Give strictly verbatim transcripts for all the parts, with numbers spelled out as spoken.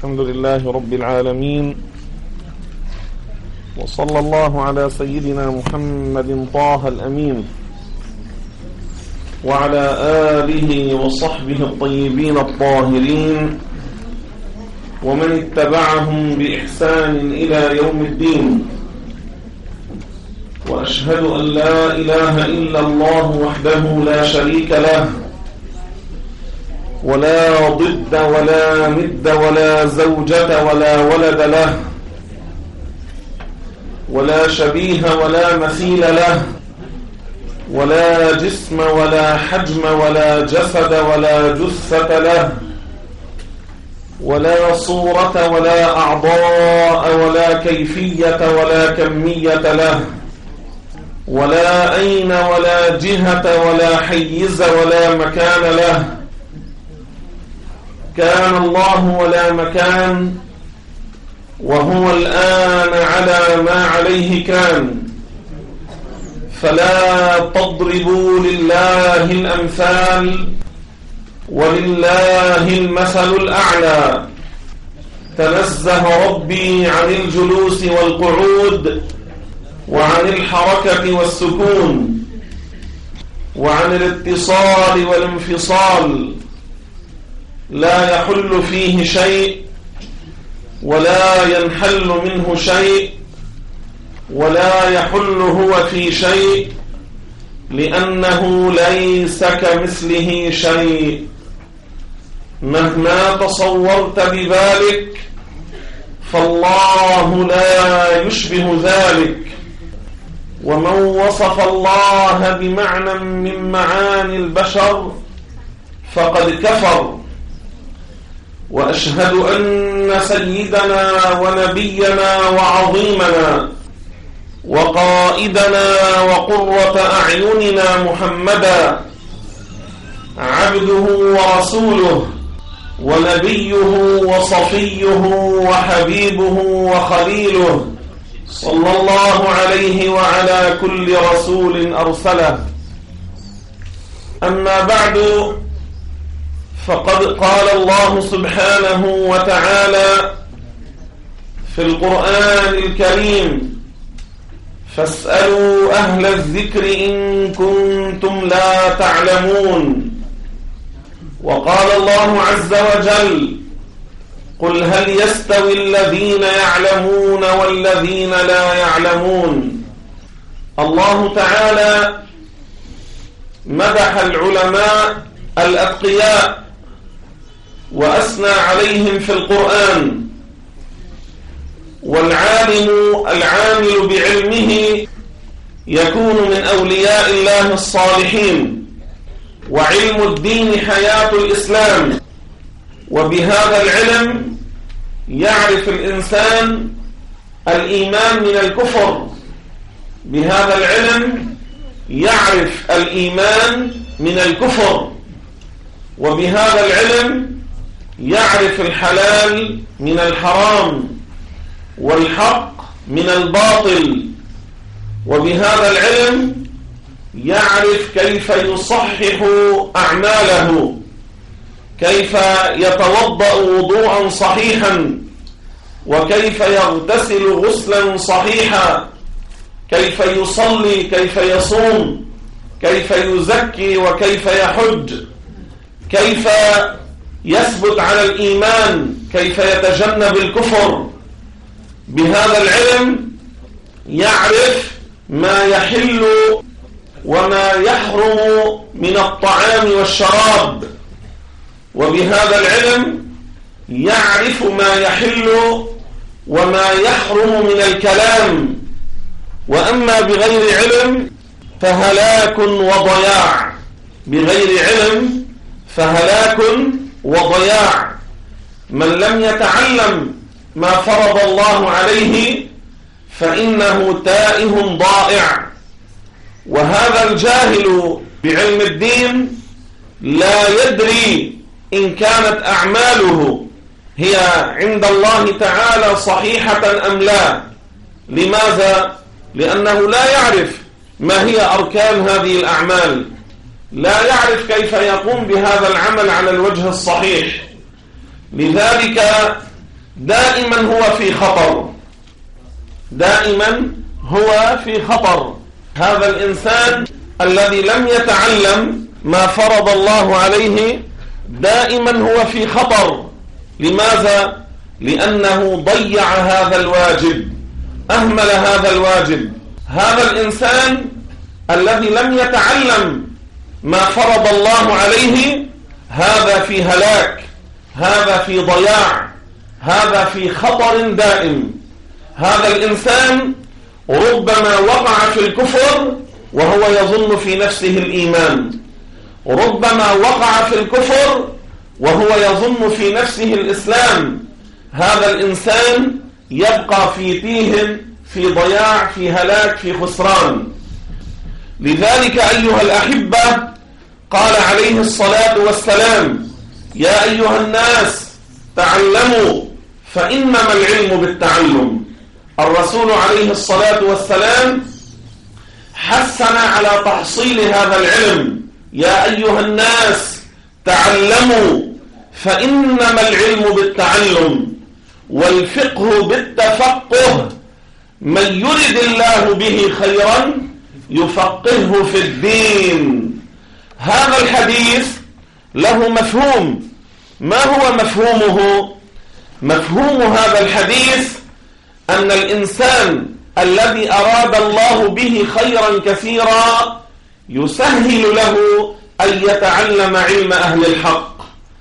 الحمد لله رب العالمين، وصلى الله على سيدنا محمد طه الأمين وعلى آله وصحبه الطيبين الطاهرين ومن اتبعهم بإحسان إلى يوم الدين. وأشهد أن لا إله إلا الله وحده لا شريك له، ولا ضد ولا ند ولا زوجة ولا ولد له، ولا شبيه ولا مثيل له، ولا جسم ولا حجم ولا جسد ولا جثة له، ولا صورة ولا أعضاء ولا كيفية ولا كمية له، ولا أين ولا جهة ولا حيز ولا مكان له. كان الله ولا مكان، وهو الآن على ما عليه كان. فلا تضربوا لله الأمثال، ولله المثل الأعلى. تنزه ربي عن الجلوس والقعود، وعن الحركة والسكون، وعن الاتصال والانفصال. لا يحل فيه شيء، ولا ينحل منه شيء، ولا يحل هو في شيء، لأنه ليس كمثله شيء. مهما تصورت بذلك فالله لا يشبه ذلك. ومن وصف الله بمعنى من معاني البشر فقد كفر. وأشهد أن سيدنا ونبينا وعظيمنا وقائدنا وقرة أعيننا محمدا عبده ورسوله ونبيه وصفيه وحبيبه وخليله، صلى الله عليه وعلى كل رسول أرسله. أما بعد، فقد قال الله سبحانه وتعالى في القرآن الكريم: فاسألوا أهل الذكر إن كنتم لا تعلمون. وقال الله عز وجل: قل هل يستوي الذين يعلمون والذين لا يعلمون. الله تعالى مدح العلماء الأتقياء وأثنى عليهم في القرآن. والعالم العامل بعلمه يكون من أولياء الله الصالحين. وعلم الدين حياة الإسلام، وبهذا العلم يعرف الإنسان الإيمان من الكفر. بهذا العلم يعرف الإيمان من الكفر، وبهذا العلم يعرف الحلال من الحرام، والحق من الباطل. وبهذا العلم يعرف كيف يصحح أعماله، كيف يتوضأ وضوءا صحيحا، وكيف يغتسل غسلا صحيحا، كيف يصلي، كيف يصوم، كيف يزكي، وكيف يحج، كيف يثبت على الإيمان، كيف يتجنب الكفر. بهذا العلم يعرف ما يحل وما يحرم من الطعام والشراب. وبهذا العلم يعرف ما يحل وما يحرم من الكلام. وأما بغير علم فهلاك وضياع. بغير علم فهلاك وضياع. من لم يتعلم ما فرض الله عليه فإنه تائه ضائع. وهذا الجاهل بعلم الدين لا يدري إن كانت أعماله هي عند الله تعالى صحيحة أم لا. لماذا؟ لأنه لا يعرف ما هي أركان هذه الأعمال، لا يعرف كيف يقوم بهذا العمل على الوجه الصحيح. لذلك دائما هو في خطر، دائما هو في خطر. هذا الإنسان الذي لم يتعلم ما فرض الله عليه دائما هو في خطر. لماذا؟ لأنه ضيع هذا الواجب، أهمل هذا الواجب. هذا الإنسان الذي لم يتعلم ما فرض الله عليه هذا في هلاك، هذا في ضياع، هذا في خطر دائم. هذا الإنسان ربما وقع في الكفر وهو يظن في نفسه الإيمان، ربما وقع في الكفر وهو يظن في نفسه الإسلام. هذا الإنسان يبقى في تيه، في ضياع، في هلاك، في خسران. لذلك أيها الأحبة قال عليه الصلاة والسلام: يا أيها الناس تعلموا فإنما العلم بالتعلم. الرسول عليه الصلاة والسلام حثنا على تحصيل هذا العلم. يا أيها الناس تعلموا فإنما العلم بالتعلم والفقه بالتفقه، من يرد الله به خيرا يفقهه في الدين. هذا الحديث له مفهوم. ما هو مفهومه؟ مفهوم هذا الحديث أن الإنسان الذي أراد الله به خيرا كثيرا يسهل له أن يتعلم علم أهل الحق،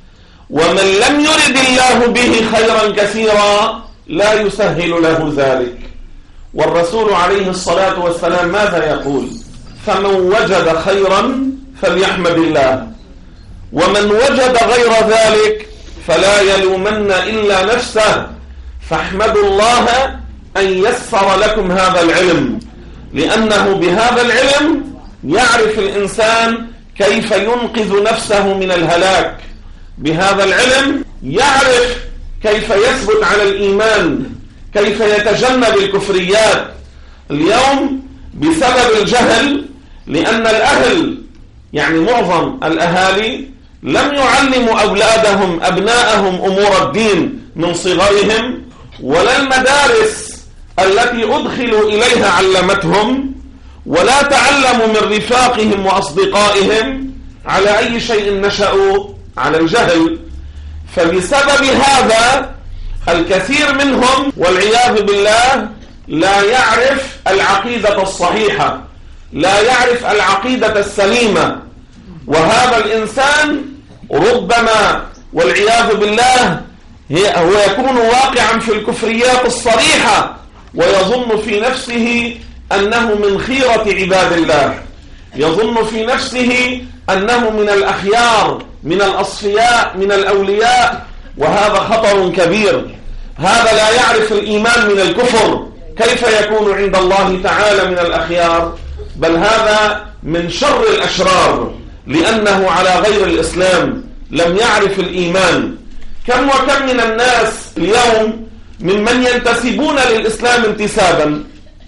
ومن لم يرد الله به خيرا كثيرا لا يسهل له ذلك. والرسول عليه الصلاة والسلام ماذا يقول؟ فمن وجد خيرا فليحمد الله، ومن وجد غير ذلك فلا يلومن إلا نفسه، فاحمدوا الله أن يسر لكم هذا العلم، لأنه بهذا العلم يعرف الإنسان كيف ينقذ نفسه من الهلاك. بهذا العلم يعرف كيف يثبت على الإيمان، كيف يتجنب الكفريات. اليوم بسبب الجهل، لأن الأهل يعني معظم الأهالي لم يعلموا أولادهم أبناءهم أمور الدين من صغرهم، ولا المدارس التي أدخلوا إليها علمتهم، ولا تعلموا من رفاقهم وأصدقائهم. على أي شيء نشأوا؟ على الجهل. فبسبب هذا الكثير منهم والعياذ بالله لا يعرف العقيدة الصحيحة، لا يعرف العقيدة السليمة. وهذا الإنسان ربما والعياذ بالله هو يكون واقعا في الكفريات الصريحة، ويظن في نفسه أنه من خيرة عباد الله، يظن في نفسه أنه من الأخيار، من الأصفياء، من الأولياء، وهذا خطر كبير. هذا لا يعرف الإيمان من الكفر، كيف يكون عند الله تعالى من الأخيار؟ بل هذا من شر الأشرار، لأنه على غير الإسلام، لم يعرف الإيمان. كم وكم من الناس اليوم ممن ينتسبون للإسلام انتسابا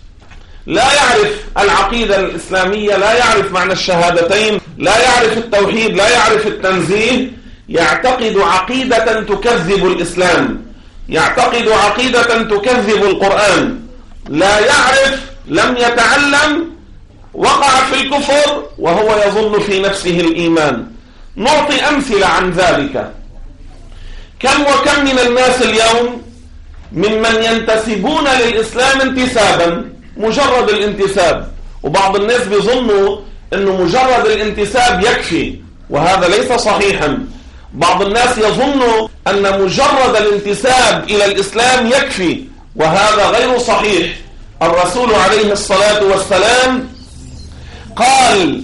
لا يعرف العقيدة الإسلامية، لا يعرف معنى الشهادتين، لا يعرف التوحيد، لا يعرف التنزيه، يعتقد عقيدة تكذب الإسلام، يعتقد عقيدة تكذب القرآن، لا يعرف، لم يتعلم، وقع في الكفر وهو يظن في نفسه الإيمان. نعطي أمثلة عن ذلك. كم وكم من الناس اليوم ممن ينتسبون للإسلام انتسابا، مجرد الانتساب، وبعض الناس بيظنوا أنه مجرد الانتساب يكفي، وهذا ليس صحيحا. بعض الناس يظن أن مجرد الانتساب إلى الإسلام يكفي، وهذا غير صحيح. الرسول عليه الصلاة والسلام قال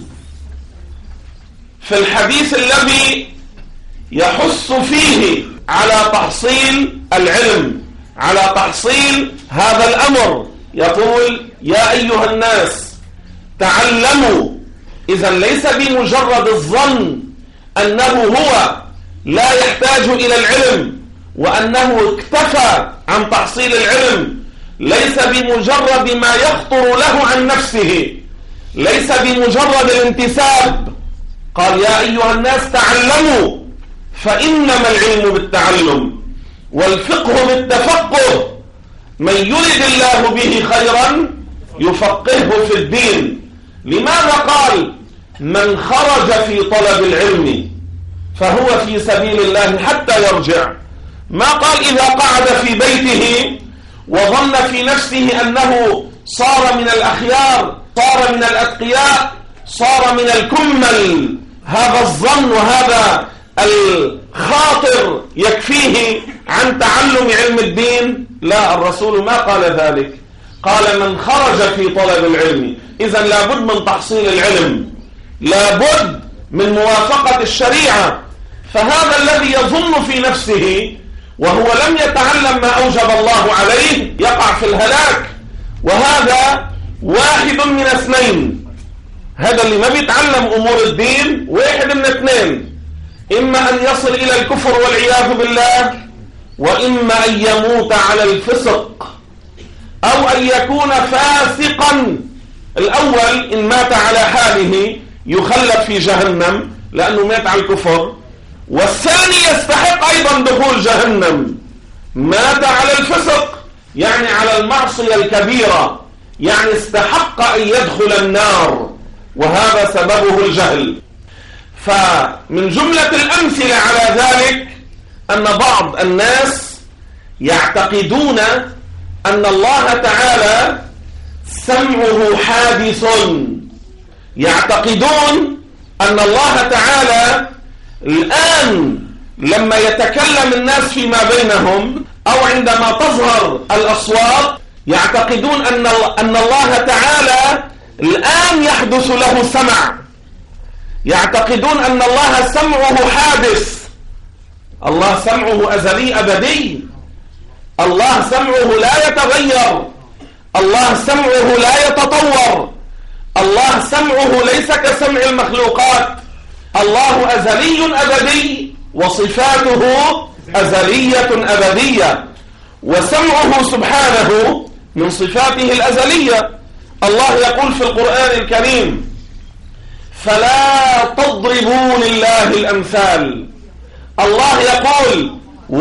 في الحديث الذي يحث فيه على تحصيل العلم، على تحصيل هذا الأمر، يقول: يا أيها الناس تعلموا. إذن ليس بمجرد الظن أنه هو لا يحتاج إلى العلم وأنه اكتفى عن تحصيل العلم، ليس بمجرد ما يخطر له عن نفسه، ليس بمجرد الانتساب. قال: يا أيها الناس تعلموا فإنما العلم بالتعلم والفقه بالتفقه، من يرد الله به خيرا يفقهه في الدين. لماذا قال من خرج في طلب العلم فهو في سبيل الله حتى يرجع؟ ما قال إذا قعد في بيته وظن في نفسه أنه صار من الأخيار، صار من الأتقياء، صار من الكمل، هذا الظن وهذا الخاطر يكفيه عن تعلم علم الدين؟ لا، الرسول ما قال ذلك، قال من خرج في طلب العلم. إذن لابد من تحصيل العلم، لابد من موافقة الشريعة. فهذا الذي يظن في نفسه وهو لم يتعلم ما أوجب الله عليه يقع في الهلاك. وهذا واحد من اثنين، هذا اللي ما بيتعلم أمور الدين واحد من اثنين، إما أن يصل إلى الكفر والعياذ بالله، وإما أن يموت على الفسق، أو أن يكون فاسقا. الأول إن مات على حاله يخلد في جهنم لأنه مات على الكفر، والثاني يستحق أيضا دخول جهنم، مات على الفسق يعني على المعصية الكبيرة، يعني استحق أن يدخل النار، وهذا سببه الجهل. فمن جملة الأمثلة على ذلك أن بعض الناس يعتقدون أن الله تعالى سمعه حادث، يعتقدون أن الله تعالى الآن لما يتكلم الناس فيما بينهم أو عندما تظهر الأصوات يعتقدون أن أن الله تعالى الآن يحدث له سمع، يعتقدون أن الله سمعه حادث. الله سمعه أزلي أبدي، الله سمعه لا يتغير، الله سمعه لا يتطور، الله سمعه ليس كسمع المخلوقات، الله أزلي أبدي وصفاته أزلية أبدية، وسمعه سبحانه من صفاته الأزلية. الله يقول في القرآن الكريم فلا تضربوا لله الأمثال. الله يقول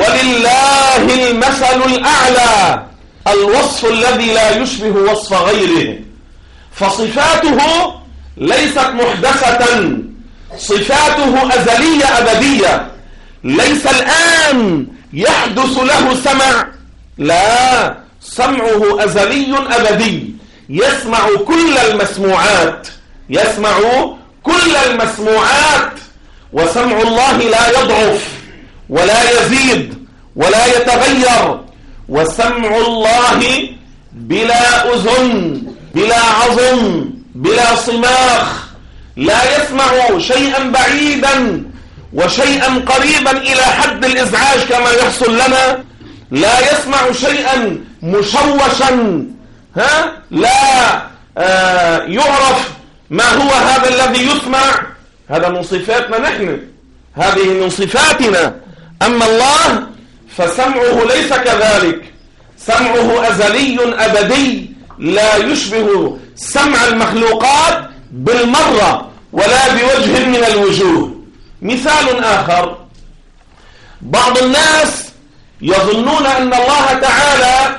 ولله المثل الأعلى، الوصف الذي لا يشبه وصف غيره. فصفاته ليست محدثة، صفاته أزلية أبدية، ليس الآن يحدث له سمع، لا، سمعه أزلي أبدي، يسمع كل المسموعات، يسمع كل المسموعات. وسمع الله لا يضعف ولا يزيد ولا يتغير. وسمع الله بلا أذن بلا عظم بلا صماخ، لا يسمع شيئا بعيدا وشيئا قريبا إلى حد الإزعاج كما يحصل لنا، لا يسمع شيئا مشوشا، ها لا آه يعرف ما هو هذا الذي يسمع. هذا من صفاتنا نحن، هذه من صفاتنا. أما الله فسمعه ليس كذلك، سمعه أزلي أبدي لا يشبه سمع المخلوقات بالمرة ولا بوجه من الوجوه. مثال آخر، بعض الناس يظنون أن الله تعالى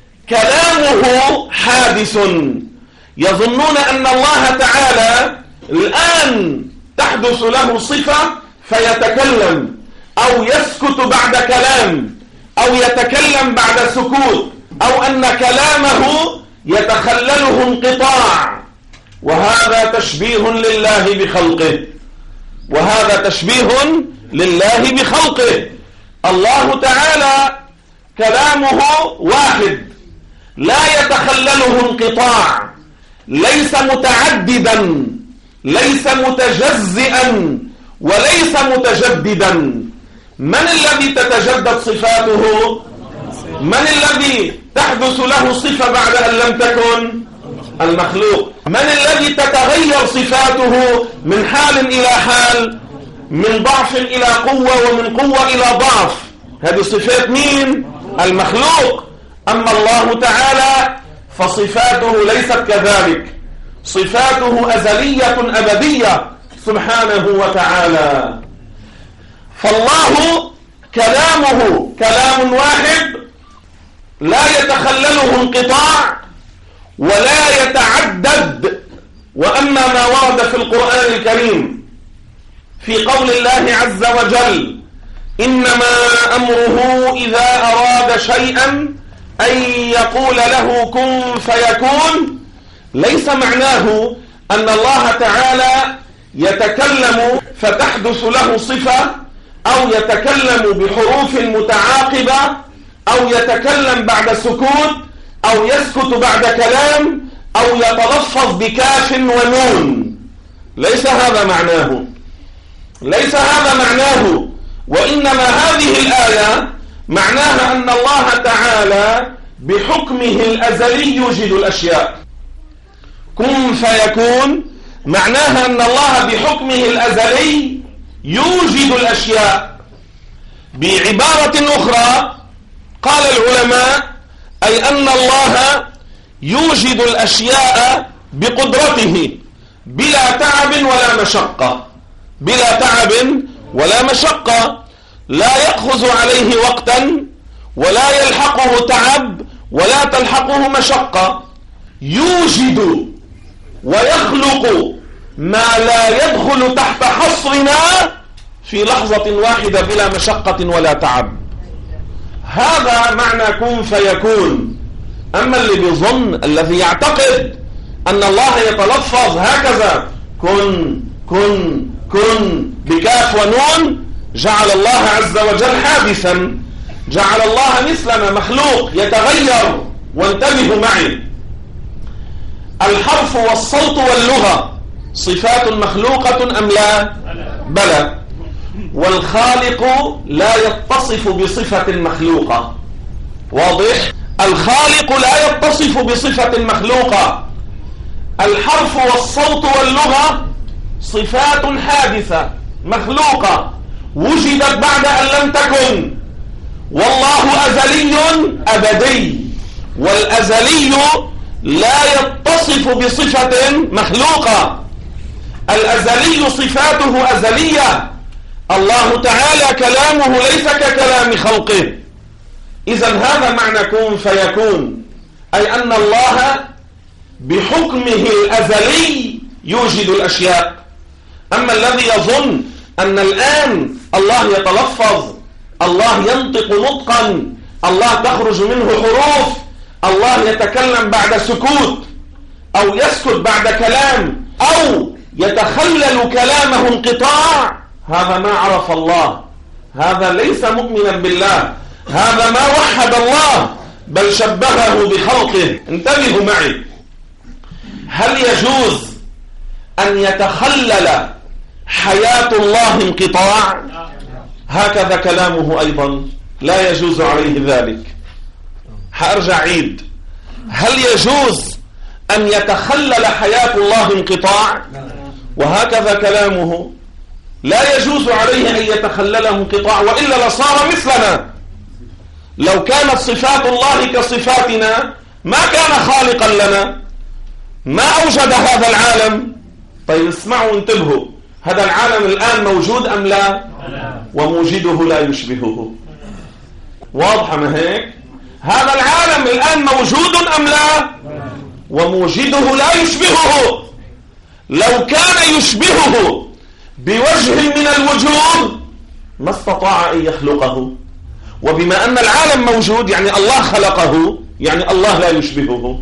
كلامه حادث، يظنون أن الله تعالى الآن تحدث له صفة فيتكلم، أو يسكت بعد كلام، أو يتكلم بعد سكوت، أو أن كلامه يتخلله انقطاع. وهذا تشبيه لله بخلقه، وهذا تشبيه لله بخلقه. الله تعالى كلامه واحد لا يتخلله انقطاع، ليس متعددا، ليس متجزئا، وليس متجددا. من الذي تتجدد صفاته؟ من الذي تحدث له صفة بعد أن لم تكن؟ المخلوق. من الذي تتغير صفاته من حال إلى حال، من ضعف إلى قوة، ومن قوة إلى ضعف؟ هذه صفات مين؟ المخلوق. أما الله تعالى فصفاته ليست كذلك، صفاته أزلية أبدية سبحانه وتعالى. فالله كلامه كلام واحد لا يتخلله انقطاع ولا يتعدد. وأما ما ورد في القرآن الكريم في قول الله عز وجل إنما أمره إذا أراد شيئا أن يقول له كن فيكون، ليس معناه أن الله تعالى يتكلم فتحدث له صفة، أو يتكلم بحروف متعاقبة، أو يتكلم بعد سكوت، أو يسكت بعد كلام، أو يتلفظ بكاف ونون. ليس هذا معناه، ليس هذا معناه. وإنما هذه الآية معناها أن الله تعالى بحكمه الأزلي يوجد الأشياء. كن فيكون معناها أن الله بحكمه الأزلي يوجد الأشياء. بعبارة أخرى قال العلماء أي أن الله يوجد الأشياء بقدرته بلا تعب ولا مشقة، بلا تعب ولا مشقة، لا يأخذ عليه وقتا ولا يلحقه تعب ولا تلحقه مشقة. يوجد ويخلق ما لا يدخل تحت حصرنا في لحظة واحدة بلا مشقة ولا تعب. هذا معنى كن فيكون. أما اللي بيظن، الذي يعتقد أن الله يتلفظ هكذا كن كن كن بكاف ونون، جعل الله عز وجل حادثا، جعل الله مثلنا مخلوق يتغير. وانتبهوا معي، الحرف والصوت واللغة صفات مخلوقة أم لا؟ بلى. والخالق لا يتصف بصفة مخلوقة. واضح؟ الخالق لا يتصف بصفة مخلوقة. الحرف والصوت واللغة صفات حادثة مخلوقة وجدت بعد أن لم تكن. والله أزلي أبدي، والأزلي لا يتصف بصفة مخلوقة. الأزلي صفاته أزلية. الله تعالى كلامه ليس ككلام خلقه. إذن هذا معنى كن فيكون، أي أن الله بحكمه الأزلي يوجد الأشياء. أما الذي يظن أن الآن الله يتلفظ، الله ينطق نطقا، الله تخرج منه حروف، الله يتكلم بعد سكوت، أو يسكت بعد كلام، أو يتخلل كلامه انقطاع، هذا ما عرف الله، هذا ليس مؤمنا بالله، هذا ما وحد الله، بل شبهه بخلقه. انتبهوا معي، هل يجوز أن يتخلل حياة الله انقطاع؟ هكذا كلامه أيضا لا يجوز عليه ذلك. حأرجع عيد، هل يجوز أن يتخلل حياة الله انقطاع؟ وهكذا كلامه لا يجوز عليه أن يتخلله انقطاع، وإلا لصار مثلنا. لو كانت صفات الله كصفاتنا ما كان خالقا لنا، ما أوجد هذا العالم. طيب اسمعوا انتبهوا، هذا العالم الآن موجود أم لا؟ وموجده لا يشبهه. واضحة ما هيك؟ هذا العالم الآن موجود أم لا؟ وموجده لا يشبهه. لو كان يشبهه بوجه من الوجوه ما استطاع أن يخلقه. وبما أن العالم موجود يعني الله خلقه، يعني الله لا يشبهه،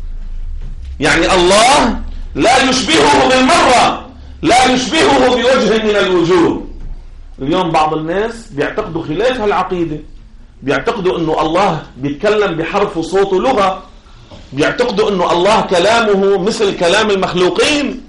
يعني الله لا يشبهه بالمرة، لا يشبهه بوجه من الوجوه. اليوم بعض الناس بيعتقدوا خلاف هالعقيدة، بيعتقدوا أنه الله بيتكلم بحرف وصوت ولغة، بيعتقدوا أنه الله كلامه مثل كلام المخلوقين.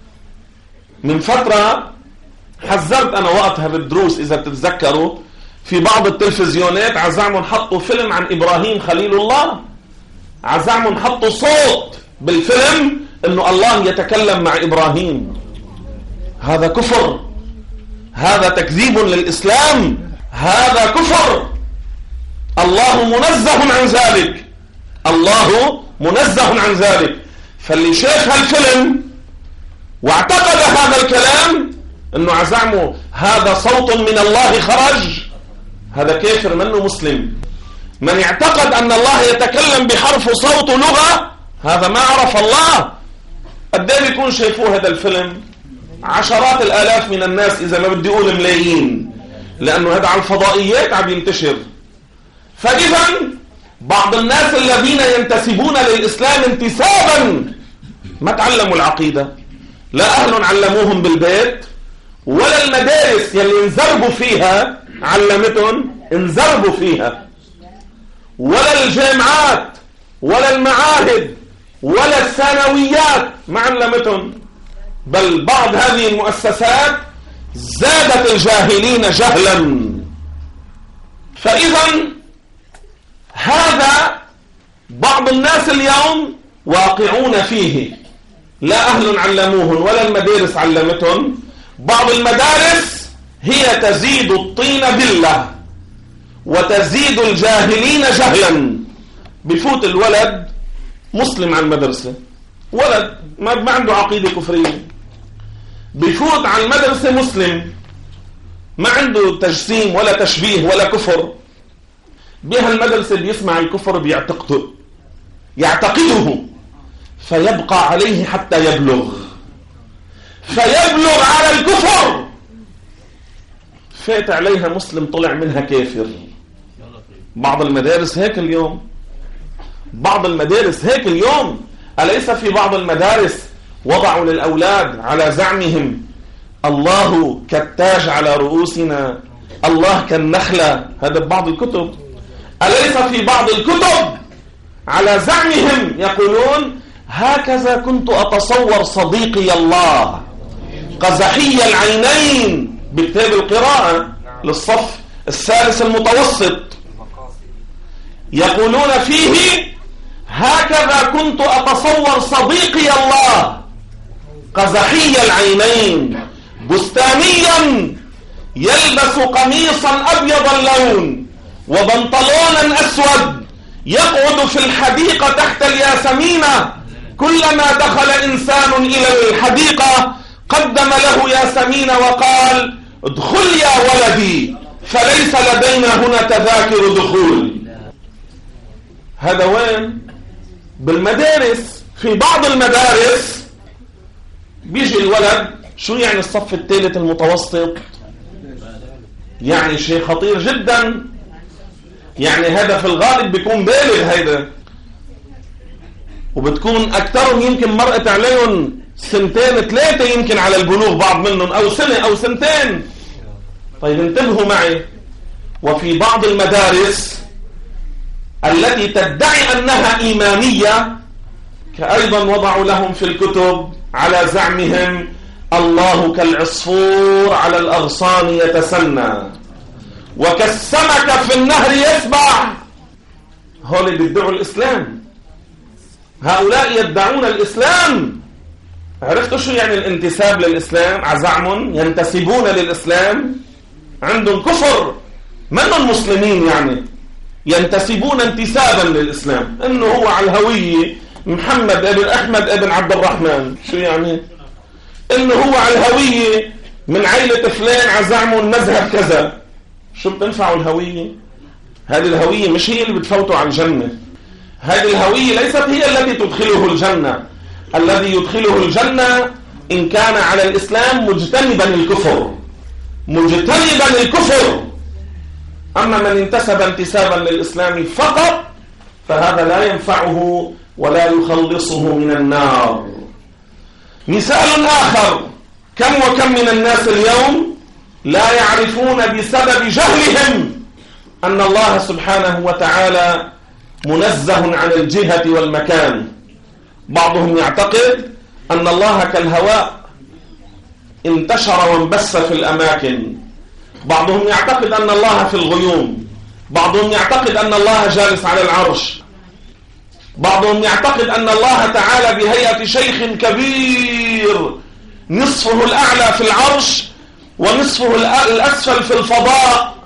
من فترة حذرت أنا وقتها بالدروس إذا بتتذكروا، في بعض التلفزيونات عزعموا حطوا فيلم عن إبراهيم خليل الله، عزعموا حطوا صوت بالفيلم أنه الله يتكلم مع إبراهيم. هذا كفر، هذا تكذيب للإسلام، هذا كفر. الله منزه عن ذلك، الله منزه عن ذلك. فاللي شاف هالفيلم واعتقد هذا الكلام انه عزعمه هذا صوت من الله خرج، هذا كافر منه مسلم. من اعتقد أن الله يتكلم بحرف وصوت لغة هذا ما عرف الله. قد ايه بيكون شايفوه هذا الفيلم؟ عشرات الآلاف من الناس، إذا ما بدي أقول ملايين، لأنه هذا على الفضائيات عم ينتشر. فإذا بعض الناس الذين ينتسبون للإسلام انتسابا ما تعلموا العقيدة، لا أهل علموهم بالبيت، ولا المدارس يلي انزربوا فيها علمتهم انزربوا فيها، ولا الجامعات ولا المعاهد ولا الثانويات ما علمتهم، بل بعض هذه المؤسسات زادت الجاهلين جهلا. فإذا هذا بعض الناس اليوم واقعون فيه، لا أهل علموهم ولا المدارس علمتهم. بعض المدارس هي تزيد الطين بلة وتزيد الجاهلين جهلا. بفوت الولد مسلم على المدرسة، ولد ما عنده عقيدة كفرية، بفوت على المدرسة مسلم ما عنده تجسيم ولا تشبيه ولا كفر، بها المدرسة بيسمع الكفر بيعتقده يعتقده فيبقى عليه حتى يبلغ فيبلغ على الكفر، فات عليها مسلم طلع منها كافر. بعض المدارس هيك اليوم، بعض المدارس هيك اليوم. أليس في بعض المدارس وضعوا للأولاد على زعمهم الله كالتاج على رؤوسنا، الله كالنخلة، هذا ببعض الكتب. أليس في بعض الكتب على زعمهم يقولون هكذا كنت أتصور صديقي الله قزحي العينين، بكتاب القراءة للصف الثالث المتوسط، يقولون فيه هكذا كنت أتصور صديقي الله قزحي العينين بستانيا يلبس قميصا أبيض اللون وبنطلونا أسود يقعد في الحديقة تحت الياسمينة، كلما دخل إنسان إلى الحديقة قدم له ياسمين وقال ادخل يا ولدي فليس لدينا هنا تذاكر دخول. هذا وين؟ بالمدارس. في بعض المدارس بيجي الولد، شو يعني الصف الثالث المتوسط؟ يعني شيء خطير جدا، يعني هذا في الغالب بيكون بالغ هيدا، وبتكون أكثرهم يمكن مرقت عليهم سنتين ثلاثة يمكن على البلوغ، بعض منهم أو سنة أو سنتين. طيب انتبهوا معي، وفي بعض المدارس التي تدعي أنها إيمانية كأيضا وضعوا لهم في الكتب على زعمهم الله كالعصفور على الأغصان يتسنى وكالسمك في النهر يسبح. هؤلاء بيدعوا الإسلام، هؤلاء يدعون الإسلام. عرفتوا شو يعني الانتساب للإسلام؟ عزعم ينتسبون للإسلام، عندهم كفر منهم مسلمين، يعني ينتسبون انتسابا للإسلام، إنه هو على الهوية محمد ابن أحمد ابن عبد الرحمن. شو يعني؟ إنه هو على الهوية من عائلة فلان عزعم مذهب كذا. شو بتنفعوا الهوية؟ هذه الهوية مش هي اللي بتفوتوا على الجنة. هذه الهوية ليست هي التي تدخله الجنة. الذي يدخله الجنة إن كان على الإسلام مجتنبا الكفر، مجتنبا الكفر. أما من انتسب انتسابا للإسلام فقط فهذا لا ينفعه ولا يخلصه من النار. مثال آخر، كم وكم من الناس اليوم لا يعرفون بسبب جهلهم أن الله سبحانه وتعالى منزه عن الجهة والمكان. بعضهم يعتقد أن الله كالهواء انتشر وانبث في الأماكن، بعضهم يعتقد أن الله في الغيوم، بعضهم يعتقد أن الله جالس على العرش، بعضهم يعتقد أن الله تعالى بهيئة شيخ كبير نصفه الأعلى في العرش ونصفه الأسفل في الفضاء.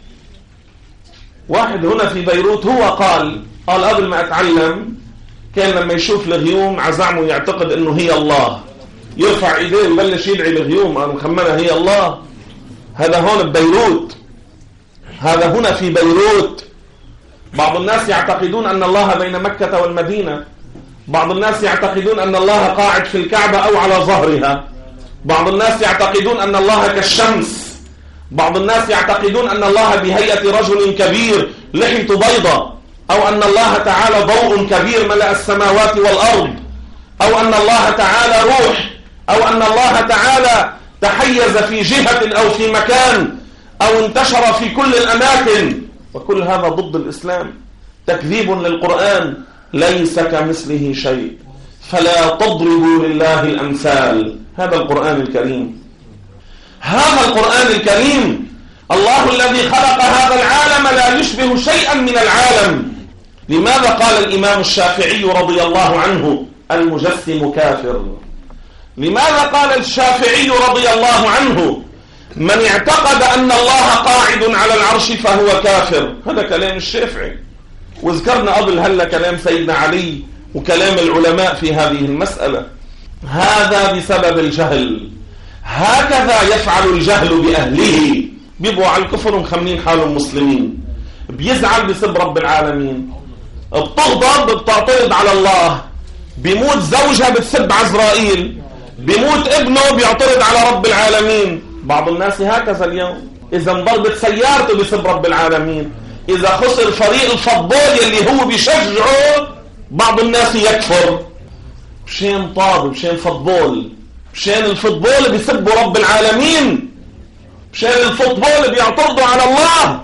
واحد هنا في بيروت هو قال قال قبل ما أتعلم كان لما يشوف الغيوم عزعمه يعتقد أنه هي الله، يرفع إيديه ويبلش يدعي الغيوم، قال مخمنة هي الله. هذا هون ببيروت. هذا هنا في بيروت. بعض الناس يعتقدون أن الله بين مكة والمدينة، بعض الناس يعتقدون أن الله قاعد في الكعبة أو على ظهرها، بعض الناس يعتقدون أن الله كالشمس، بعض الناس يعتقدون أن الله بهيئة رجل كبير لحيته بيضة، أو أن الله تعالى ضوء كبير ملأ السماوات والأرض، أو أن الله تعالى روح، أو أن الله تعالى تحيز في جهة أو في مكان أو انتشر في كل الأماكن. وكل هذا ضد الإسلام، تكذيب للقرآن، ليس كمثله شيء، فلا تضربوا لله الأمثال. هذا القرآن الكريم، هذا القرآن الكريم. الله الذي خلق هذا العالم لا يشبه شيئا من العالم. لماذا قال الإمام الشافعي رضي الله عنه المجسم كافر؟ لماذا قال الشافعي رضي الله عنه من اعتقد أن الله قاعد على العرش فهو كافر؟ هذا كلام الشافعي، وذكرنا قبل هلا كلام سيدنا علي وكلام العلماء في هذه المسألة. هذا بسبب الجهل. هكذا يفعل الجهل بأهله، بيبقوا على الكفر ومخمنين حالهم مسلمين. بيزعل بسب رب العالمين، بتغضب بتعترض على الله، بيموت زوجها بتسب عزرائيل، بيموت ابنه بيعترض على رب العالمين. بعض الناس هكذا اليوم، إذا انضربت سيارته بسب رب العالمين، إذا خسر فريق الفوتبول اللي هو بيشجعه بعض الناس يكفر. بشين طاب، بشين فوتبول، بشين الفوتبول بيسبوا رب العالمين، بشين الفوتبول بيعترضوا على الله.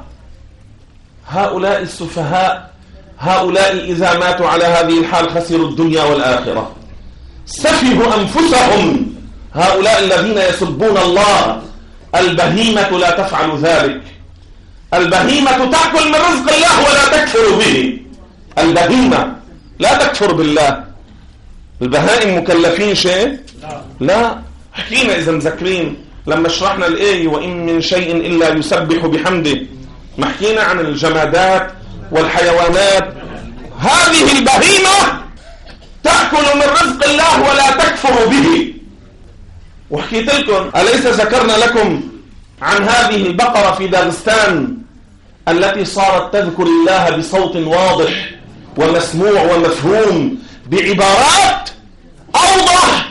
هؤلاء السفهاء، هؤلاء إذا ماتوا على هذه الحال خسروا الدنيا والآخرة، سفهوا أنفسهم. هؤلاء الذين يسبون الله. البهيمة لا تفعل ذلك. البهيمة تأكل من رزق الله ولا تكفر به. البهيمة لا تكفر بالله. البهائم مكلفين شيء؟ لا. حكينا إذا مذكرين لما شرحنا الآية وإن من شيء إلا يسبح بحمده، ما حكينا عن الجمادات والحيوانات. هذه البهيمة تأكل من رزق الله ولا تكفر به. وحكيت لكم أليس ذكرنا لكم عن هذه البقرة في داغستان التي صارت تذكر الله بصوت واضح ومسموع ومفهوم بعبارات أوضح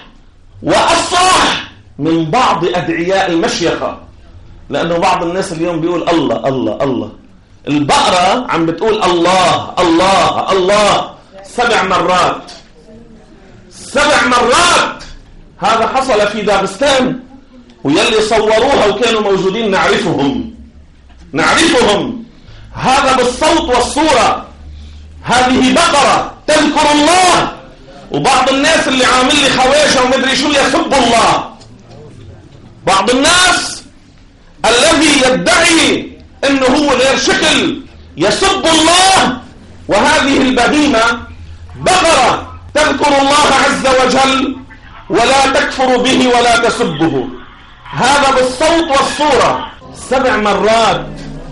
وأصح من بعض أدعياء المشيخة. لأنه بعض الناس اليوم بيقول الله الله الله. البقرة عم بتقول الله الله الله سبع مرات، سبع مرات. هذا حصل في داغستان، ويلي صوروها وكانوا موجودين نعرفهم نعرفهم هذا بالصوت والصورة. هذه بقرة تذكر الله، وبعض الناس اللي عامل لي خواجة ومدري شو يسب الله. بعض الناس الذي يدعي انه هو غير شكل يسب الله. وهذه البهيمة بقرة تذكر الله عز وجل ولا تكفر به ولا تسبه. هذا بالصوت والصورة سبع مرات.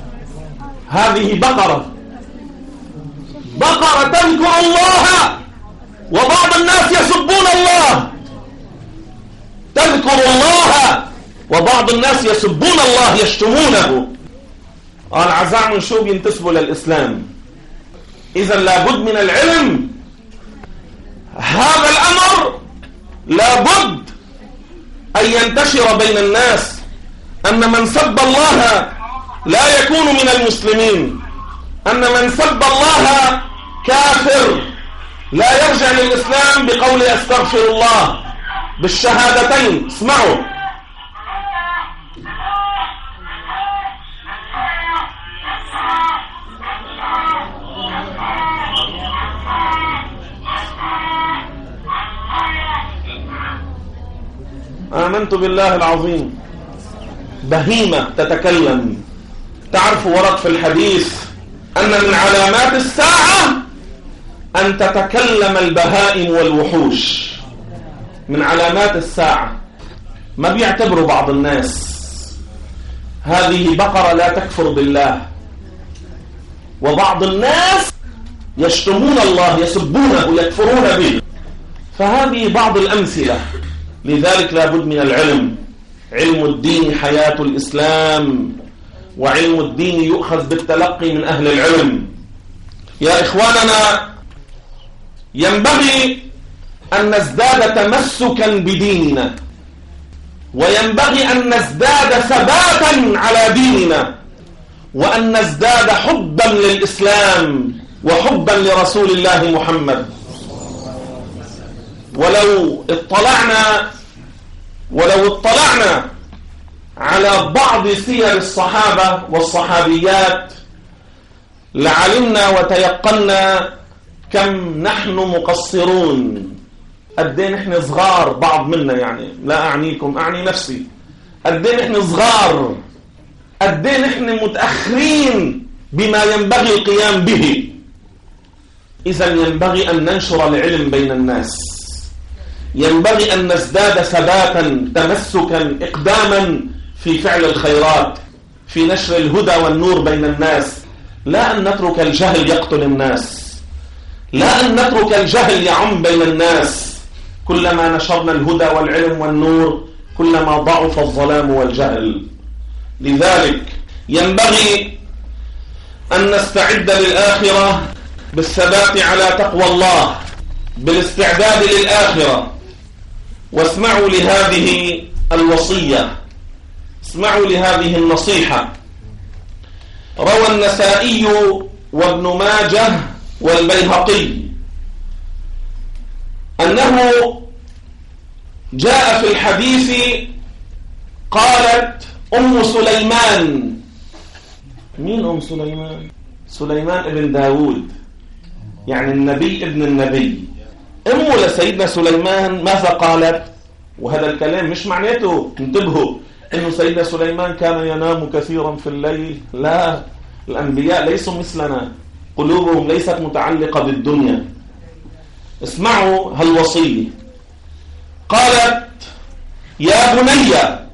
هذه بقرة بقرة تذكر الله، وبعض الناس يسبون الله. تذكر الله وبعض الناس يسبون الله يشتمونه. قال عزام شو بينتسبوا للإسلام. إذا لابد من العلم. هذا الأمر لابد أن ينتشر بين الناس أن من سب الله لا يكون من المسلمين، أن من سب الله كافر لا يرجع للإسلام بقول أستغفر الله بالشهادتين. اسمعوا. آمنت بالله العظيم. بهيمة تتكلم. تعرف ورد في الحديث أن من علامات الساعة أن تتكلم البهائم والوحوش. من علامات الساعة. ما بيعتبروا بعض الناس هذه بقرة لا تكفر بالله، وبعض الناس يشتمون الله يسبونه يكفرون به. فهذه بعض الأمثلة. لذلك لابد من العلم. علم الدين حياة الإسلام. وعلم الدين يؤخذ بالتلقي من أهل العلم. يا إخواننا، ينبغي أن نزداد تمسكا بديننا، وينبغي أن نزداد ثباتا على ديننا، وأن نزداد حبا للإسلام وحبا لرسول الله محمد. ولو اطلعنا ولو اطلعنا على بعض سير الصحابة والصحابيات لعلمنا وتيقنا كم نحن مقصرون. قدين نحن صغار، بعض منا يعني، لا أعنيكم أعني نفسي، قدين نحن صغار، قدين نحن متأخرين بما ينبغي القيام به. إذا ينبغي أن ننشر العلم بين الناس، ينبغي أن نزداد ثباتا تمسكا إقداما في فعل الخيرات، في نشر الهدى والنور بين الناس، لا أن نترك الجهل يقتل الناس، لا أن نترك الجهل يعم بين الناس. كلما نشرنا الهدى والعلم والنور كلما ضعف الظلام والجهل. لذلك ينبغي أن نستعد للآخرة بالثبات على تقوى الله، بالاستعداد للآخرة. واسمعوا لهذه الوصية، اسمعوا لهذه النصيحة. روى النسائي وابن ماجه والبيهقي أنه جاء في الحديث قالت أم سليمان. مين أم سليمان؟ سليمان ابن داود، يعني النبي ابن النبي. أمه لسيدنا سليمان ماذا قالت؟ وهذا الكلام مش معناته، انتبهوا، إنه سيدنا سليمان كان ينام كثيرا في الليل. لا، الأنبياء ليسوا مثلنا، قلوبهم ليست متعلقة بالدنيا. اسمعوا هالوصية. قالت: يا بني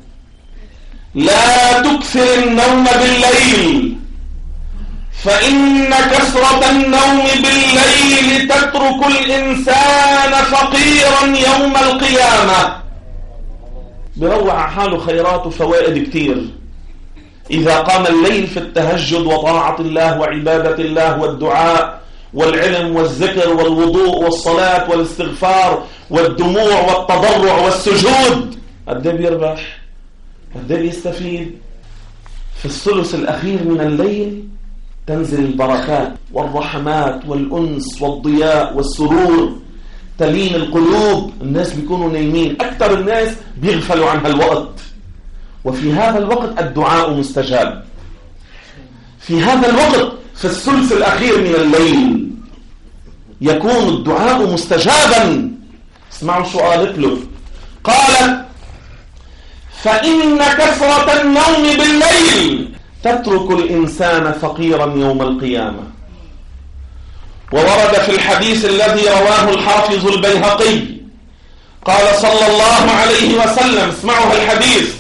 لا تكثر النوم بالليل، فإن كثرة النوم بالليل تترك الإنسان فقيرا يوم القيامة. بروع حاله خيرات وفوائد كتير. إذا قام الليل في التهجد وطاعة الله وعبادة الله والدعاء والعلم والذكر والوضوء والصلاة والاستغفار والدموع والتضرع والسجود، قد ايه بيربح، قد ايه بيستفيد. في الثلث الأخير من الليل تنزل البركات والرحمات والأنس والضياء والسرور، تلين القلوب. الناس بيكونوا نايمين، أكثر الناس بيغفلوا عن هالوقت، وفي هذا الوقت الدعاء مستجاب. في هذا الوقت في الثلث الأخير من الليل يكون الدعاء مستجابا. اسمعوا شو قالت له. قالت: فإن كثرة النوم بالليل تترك الإنسان فقيرا يوم القيامة. وورد في الحديث الذي رواه الحافظ البيهقي قال صلى الله عليه وسلم، اسمعوا الحديث: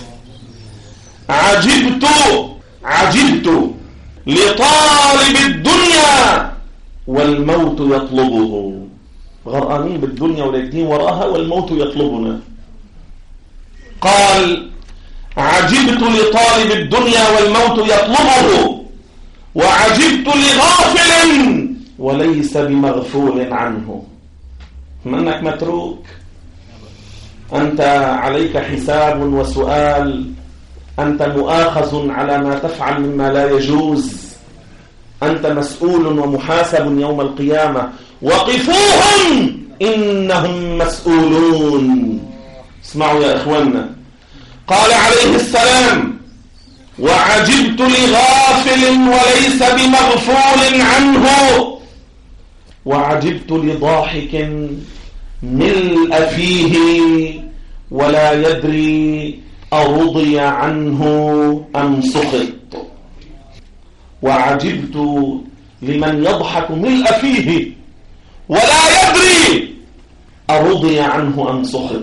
عجبت عجبت لطالب الدنيا والموت يطلبه. غرقانين بالدنيا ولاجدين وراها والموت يطلبنا. قال: عجبت لطالب الدنيا والموت يطلبه، وعجبت لغافل وليس بمغفول عنه. منك متروك، أنت عليك حساب وسؤال، أنت مؤاخذ على ما تفعل مما لا يجوز، أنت مسؤول ومحاسب يوم القيامة. وقفوهم إنهم مسؤولون. اسمعوا يا إخواننا. قال عليه السلام: وعجبت لغافل وليس بمغفول عنه، وعجبت لضاحك ملء فيه ولا يدري أرضي عنه أم سخط. وعجبت لمن يضحك ملء فيه ولا يدري أرضي عنه أم سخط.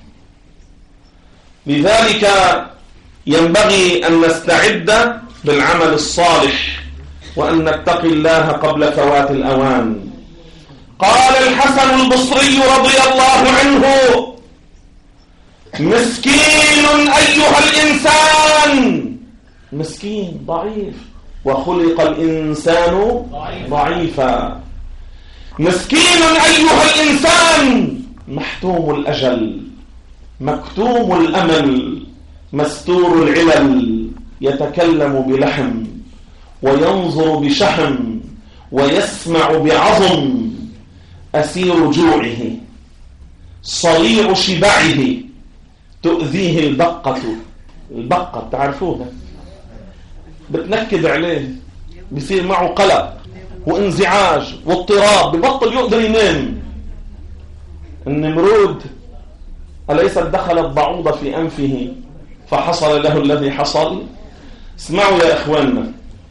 لذلك ينبغي أن نستعد بالعمل الصالح وأن نتقي الله قبل فوات الأوان. قال الحسن البصري رضي الله عنه: مسكين أيها الإنسان مسكين ضعيف، وخلق الإنسان ضعيفا. مسكين أيها الإنسان، محتوم الأجل، مكتوم الأمل، مستور العلل، يتكلم بلحم وينظر بشحم ويسمع بعظم، أسير جوعه صريع شبعه، تؤذيه البقة. البقة تعرفوها، بتنكد عليه، بيصير معه قلق وانزعاج واضطراب، ببطل يقدر ينام. النمرود أليست دخلت بعوضة في أنفه فحصل له الذي حصل؟ اسمعوا يا إخواننا،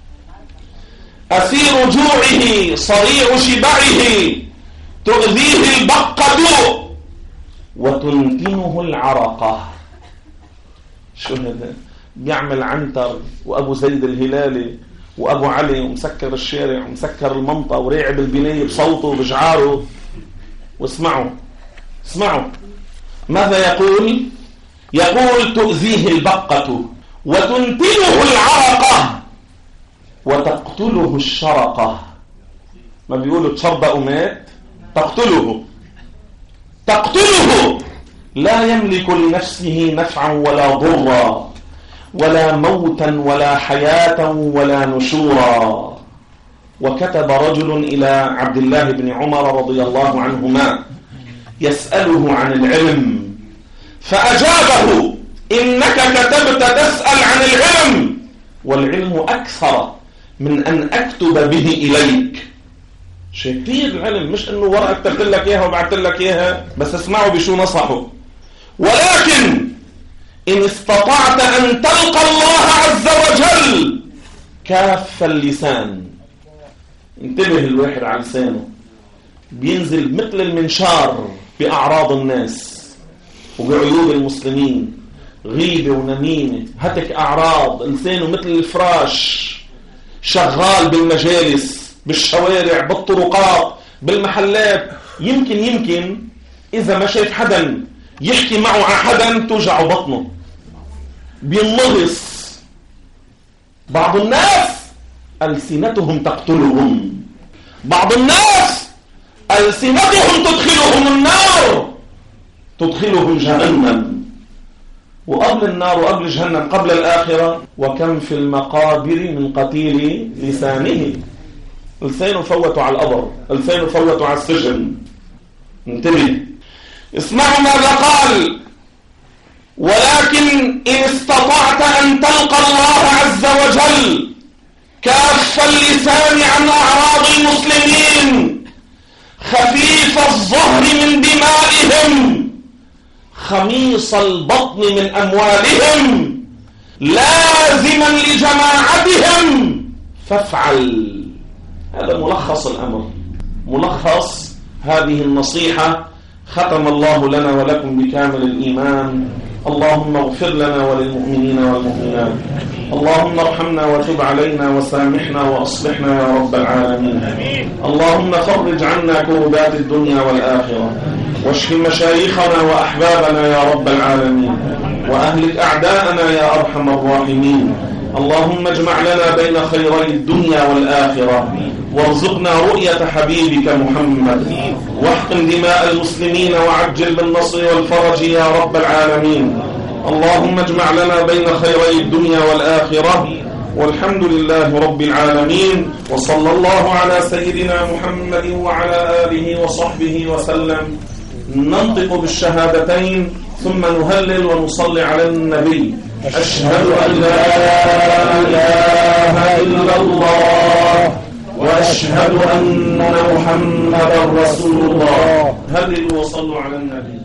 أسير جوعه صريع شبعه، تؤذيه البقة وتنتنه العرقة. شو هذا؟ بيعمل عنتر وأبو زيد الهلالي وأبو علي ومسكر الشارع ومسكر المنطقة وريعب البنية بصوته وبجعاره. واسمعوا اسمعوا ماذا يقول؟ يقول تؤذيه البقة وتنتنه العرقة وتقتله الشرقة. ما بيقولوا تشربأ مات، تقتله تقتله لا يملك لنفسه نفعا ولا ضرا ولا موتا ولا حياة ولا نشورا. وكتب رجل إلى عبد الله بن عمر رضي الله عنهما يسأله عن العلم، فأجابه: إنك كتبت تسأل عن العلم، والعلم أكثر من أن أكتب به إليك. شيء كثير العلم، مش أنه ورقة كتبت لك إياها وبعت لك إياها بس. اسمعوا بشو نصحه: ولكن إن استطعت أن تلقى الله عز وجل كاف اللسان. انتبه، الواحد على لسانه بينزل مثل المنشار بأعراض الناس وبعيوب المسلمين، غيبة ونميمة، هتك أعراض. لسانه مثل الفراش، شغال بالمجالس، بالشوارع، بالطرقات، بالمحلات. يمكن يمكن إذا ما شايف حدا يحكي معه عن حدا توجع بطنه، بينمغص. بعض الناس ألسنتهم تقتلهم، بعض الناس ألسنتهم تدخلهم النار، تدخلهم جهنم. وقبل النار وقبل جهنم قبل الآخرة، وكم في المقابر من قتيل لسانه. لسانه فوتوا على القبر، لسانه فوتوا على السجن. انتبه، اسمعوا ماذا قال: ولكن إن استطعت أن تلقى الله عز وجل كاف اللسان عن أعراض المسلمين، خفيف الظهر من دمائهم، خميص البطن من أموالهم، لازما لجماعتهم، فافعل. هذا ملخص الأمر، ملخص هذه النصيحة. ختم الله لنا ولكم بكامل الإيمان. اللهم اغفر لنا وللمؤمنين والمؤمنات. اللهم ارحمنا وتب علينا وسامحنا وأصلحنا يا رب العالمين. اللهم فرج عنا كربات الدنيا والآخرة، واشف مشايخنا وأحبابنا يا رب العالمين، وأهلك أعداءنا يا أرحم الراحمين. اللهم اجمع لنا بين خيري الدنيا والآخرة، وارزقنا رؤية حبيبك محمد، واحقن دماء المسلمين، وعجل بالنصر والفرج يا رب العالمين. اللهم اجمع لنا بين خيري الدنيا والآخرة، والحمد لله رب العالمين. وصلى الله على سيدنا محمد وعلى آله وصحبه وسلم. ننطق بالشهادتين ثم نهلل ونصلي على النبي. أشهد أن لا إله إلا الله وأشهد أن محمدا رسول الله. هللوا وصلوا على النبي.